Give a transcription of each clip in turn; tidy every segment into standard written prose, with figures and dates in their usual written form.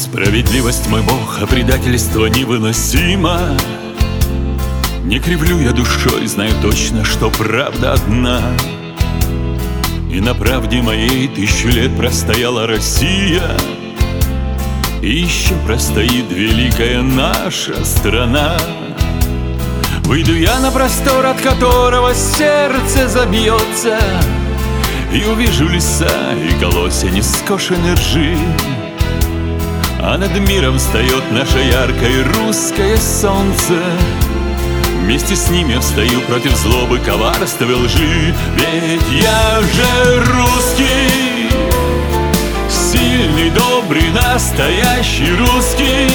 Справедливость, мой Бог, а предательство невыносимо. Не кривлю я душой, знаю точно, что правда одна. И на правде моей 1000 лет простояла Россия, и еще простоит великая наша страна. Выйду я на простор, от которого сердце забьется, и увижу леса и колосья нескошенной ржи. А над миром встает наше яркое русское солнце. Вместе с ним я встаю против злобы, коварства и лжи. Ведь я же русский, сильный, добрый, настоящий русский.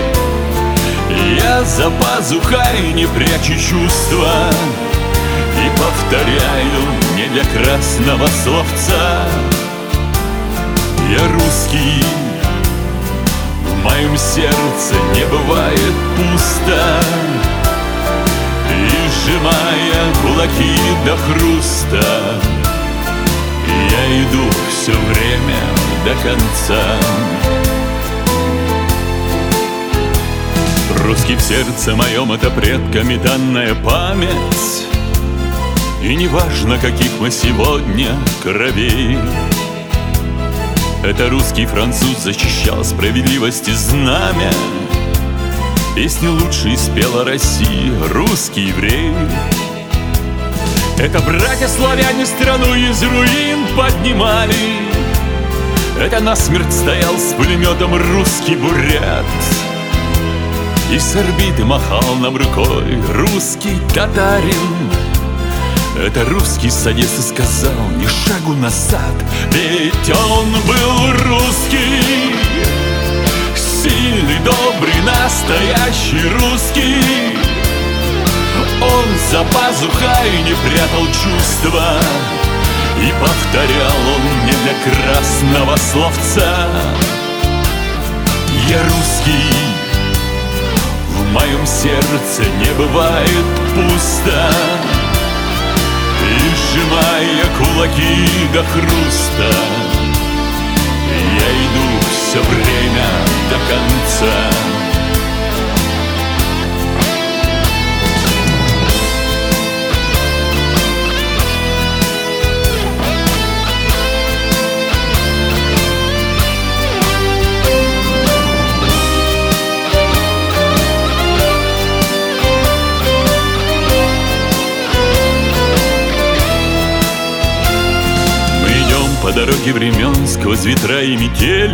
Я за пазухой не прячу чувства и повторяю не для красного словца. Я русский, в моем сердце не бывает пусто. И сжимая кулаки до хруста, я иду все время до конца. Русский в сердце моем — это предками данная память. И неважно, каких мы сегодня кровей. Это русский француз защищал справедливость и знамя. Песню лучшей спела Россия, русский еврей. Это братья-славяне страну из руин поднимали. Это насмерть стоял с пулеметом русский бурят. И с орбиты махал нам рукой русский татарин. Это русский с Одессы сказал ни шагу назад. Ведь он был русский, сильный, добрый, настоящий русский. Он за пазухой не прятал чувства, и повторял он не для красного словца. Я русский, в моем сердце не бывает пусто. И сжимая кулаки до хруста, я иду все время до конца. По дороге времен сквозь ветра и метели.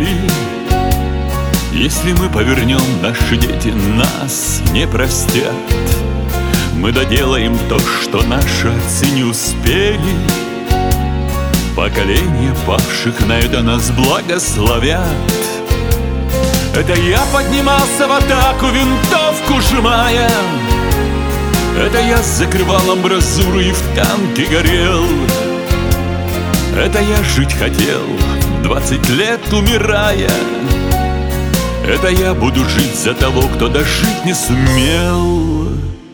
Если мы повернем, наши дети нас не простят. Мы доделаем то, что наши отцы не успели. Поколения павших на это нас благословят. Это я поднимался в атаку, винтовку сжимая. Это я закрывал амбразуру и в танке горел. Это я жить хотел, 20 лет умирая. Это я буду жить за того, кто дожить не сумел.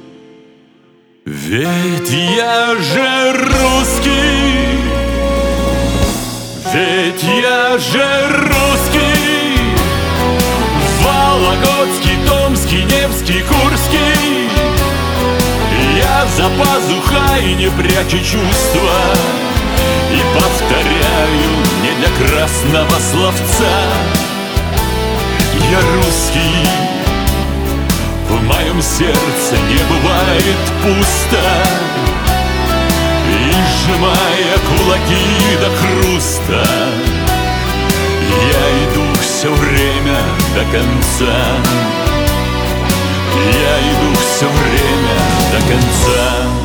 Ведь я же русский, ведь я же русский. Вологодский, Томский, Невский, Курский. Я за пазухой не прячу чувства и повторяю не для красного словца. Я русский, в моем сердце не бывает пусто. И сжимая кулаки до хруста, я иду все время до конца. Я иду все время до конца.